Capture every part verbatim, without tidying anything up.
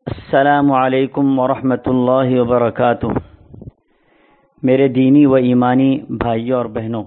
السلام علیکم ورحمۃ اللہ وبرکاتہ۔ میرے دینی و ایمانی بھائیوں اور بہنوں،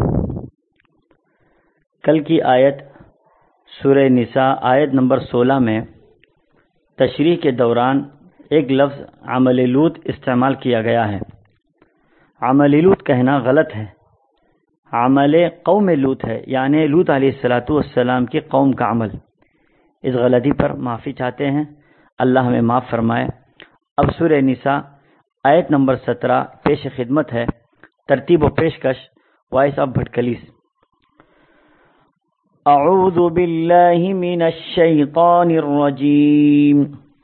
کل کی آیت سورہ نساء آیت نمبر سولہ میں تشریح کے دوران ایک لفظ عمل لوط استعمال کیا گیا ہے۔ عمل لوط کہنا غلط ہے، عمل قوم لوط ہے، یعنی لوط علیہ الصلاۃ والسلام کی قوم کا عمل۔ اس غلطی پر معافی چاہتے ہیں، اللہ ہمیں معاف فرمائے۔ اب سورہ نساء آیت نمبر سترہ پیش خدمت ہے۔ ترتیب و پیشکش وائس آف بھٹکلیس۔ اعوذ باللہ من الشیطان الرجیم۔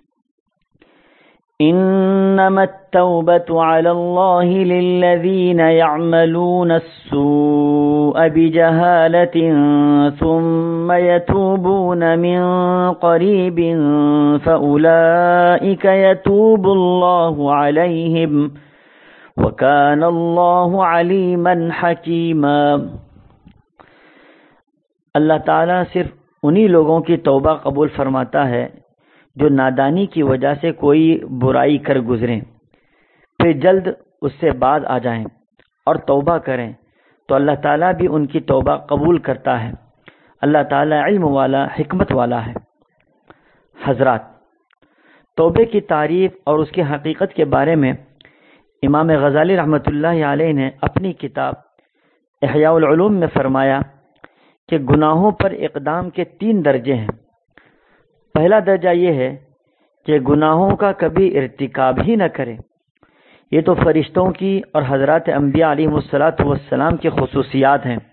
انما التوبة على الله للذين يعملون السوء بجهالة ثم يتوبون من قريب فأولئك يتوب الله عليهم وكان الله عليما حكيما۔ اللہ تعالیٰ صرف انہی لوگوں کی توبہ قبول فرماتا ہے جو نادانی کی وجہ سے کوئی برائی کر گزریں، پھر جلد اس سے باز آ جائیں اور توبہ کریں تو اللہ تعالیٰ بھی ان کی توبہ قبول کرتا ہے۔ اللہ تعالیٰ علم والا، حکمت والا ہے۔ حضرات، توبے کی تعریف اور اس کی حقیقت کے بارے میں امام غزالی رحمۃ اللہ علیہ نے اپنی کتاب احیاء العلوم میں فرمایا کہ گناہوں پر اقدام کے تین درجے ہیں۔ پہلا درجہ یہ ہے کہ گناہوں کا کبھی ارتکاب ہی نہ کرے، یہ تو فرشتوں کی اور حضرات انبیاء علیہ الصلاۃ والسلام کی خصوصیات ہیں۔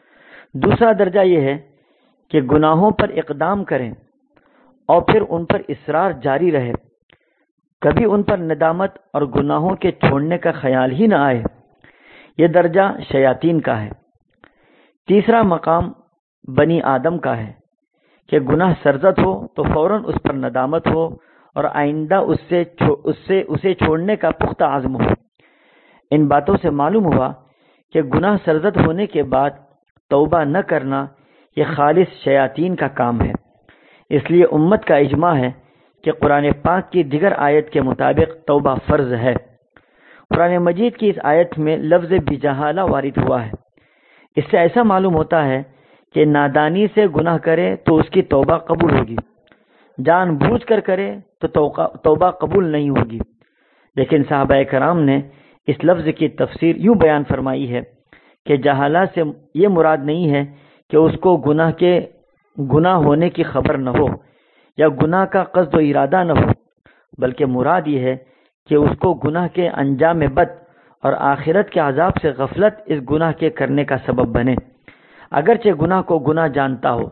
دوسرا درجہ یہ ہے کہ گناہوں پر اقدام کریں اور پھر ان پر اصرار جاری رہے، کبھی ان پر ندامت اور گناہوں کے چھوڑنے کا خیال ہی نہ آئے، یہ درجہ شیاطین کا ہے۔ تیسرا مقام بنی آدم کا ہے کہ گناہ سرزد ہو تو فوراً اس پر ندامت ہو اور آئندہ اس سے اس سے اسے چھوڑنے کا پختہ عزم ہو۔ ان باتوں سے معلوم ہوا کہ گناہ سرزد ہونے کے بعد توبہ نہ کرنا یہ خالص شیاطین کا کام ہے۔ اس لیے امت کا اجماع ہے کہ قرآن پاک کی دیگر آیت کے مطابق توبہ فرض ہے۔ قرآن مجید کی اس آیت میں لفظ بجہالہ وارد ہوا ہے۔ اس سے ایسا معلوم ہوتا ہے کہ نادانی سے گناہ کرے تو اس کی توبہ قبول ہوگی، جان بوجھ کر کرے تو توبہ قبول نہیں ہوگی۔ لیکن صحابہ کرام نے اس لفظ کی تفسیر یوں بیان فرمائی ہے کہ جہالہ سے یہ مراد نہیں ہے کہ اس کو گناہ کے گناہ ہونے کی خبر نہ ہو یا گناہ کا قصد و ارادہ نہ ہو، بلکہ مراد یہ ہے کہ اس کو گناہ کے انجام بد اور آخرت کے عذاب سے غفلت اس گناہ کے کرنے کا سبب بنے، اگرچہ گناہ کو گناہ جانتا ہو۔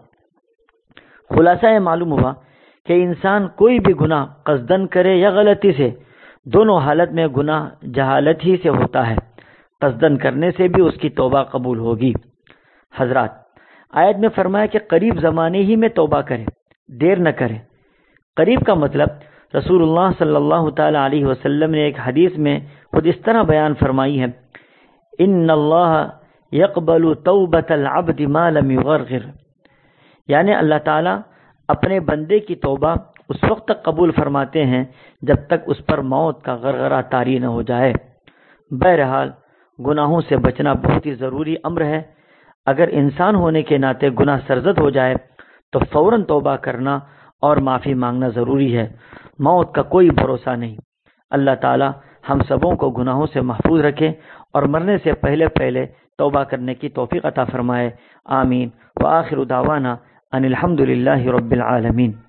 خلاصہ یہ معلوم ہوا کہ انسان کوئی بھی گناہ قصدن کرے یا غلطی سے، دونوں حالت میں گناہ جہالت ہی سے ہوتا ہے، قصدن کرنے سے بھی اس کی توبہ قبول ہوگی۔ حضرات، آیت میں فرمایا کہ قریب زمانے ہی میں توبہ کرے، دیر نہ کرے۔ قریب کا مطلب رسول اللہ صلی اللہ تعالی علیہ وسلم نے ایک حدیث میں خود اس طرح بیان فرمائی ہے، ان اللہ یقبل توبۃ العبد ما لم یغرغر، یعنی اللہ تعالیٰ اپنے بندے کی توبہ اس وقت تک قبول فرماتے ہیں جب تک اس پر موت کا غرغرہ طاری نہ ہو جائے۔ بہرحال گناہوں سے بچنا بہت ہی ضروری امر ہے۔ اگر انسان ہونے کے ناطے گناہ سرزد ہو جائے تو فوراً توبہ کرنا اور معافی مانگنا ضروری ہے۔ موت کا کوئی بھروسہ نہیں۔ اللہ تعالیٰ ہم سبوں کو گناہوں سے محفوظ رکھے اور مرنے سے پہلے پہلے توبہ کرنے کی توفیق عطا فرمائے۔ آمین۔ وآخر دعوانا ان الحمد للہ رب العالمین۔